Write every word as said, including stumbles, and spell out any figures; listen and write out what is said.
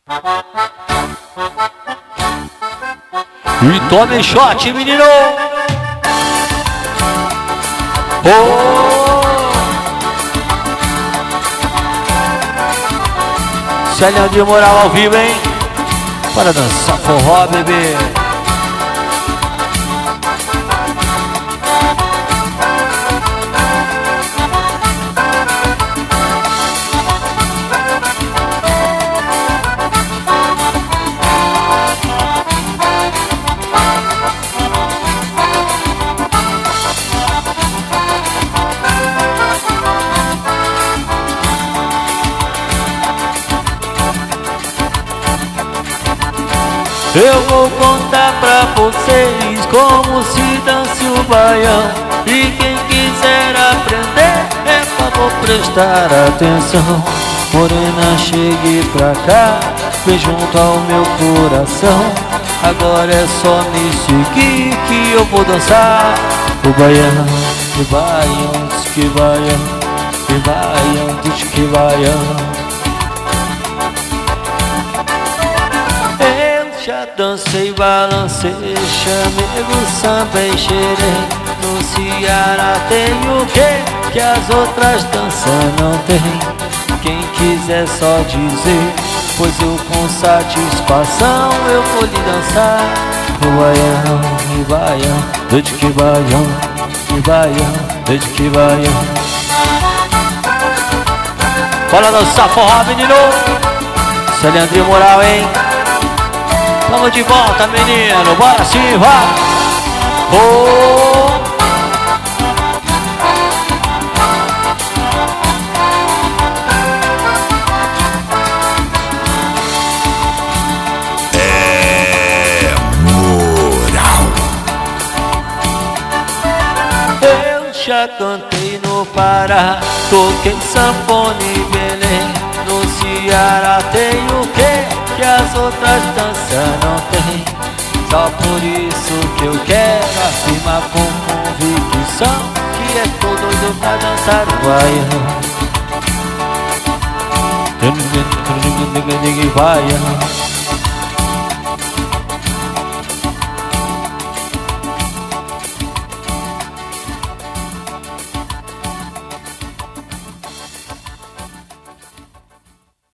E tome shot, menino! Oh! Célia de Moral ao vivo, hein? Para dançar forró, bebê. Eu vou contar pra vocês como se dança o baião. E quem quiser aprender, é favor prestar atenção. Morena, chegue pra cá, vem junto ao meu coração. Agora é só me seguir que eu vou dançar o baião. Que baião, diz que baião, que baião, diz que baião. Já dancei, balancei, chamego, samba e xerê. No Ceará tem o que que as outras danças não tem. Quem quiser só dizer, pois eu com satisfação eu vou lhe dançar o baião, e baião, desde que baião, e baião, desde que baião. Bora dançar forró, menino. Célia de Moral, hein? Vamos de volta, menino, bora sim, vai! Oh! É Moral. Eu já cantei no Pará, toquei sanfona em Belém. No Ceará tem o quê que as outras danças não tem. Só por isso que eu quero afirmar com convicção que é todo doido pra dançar o baião. Baião.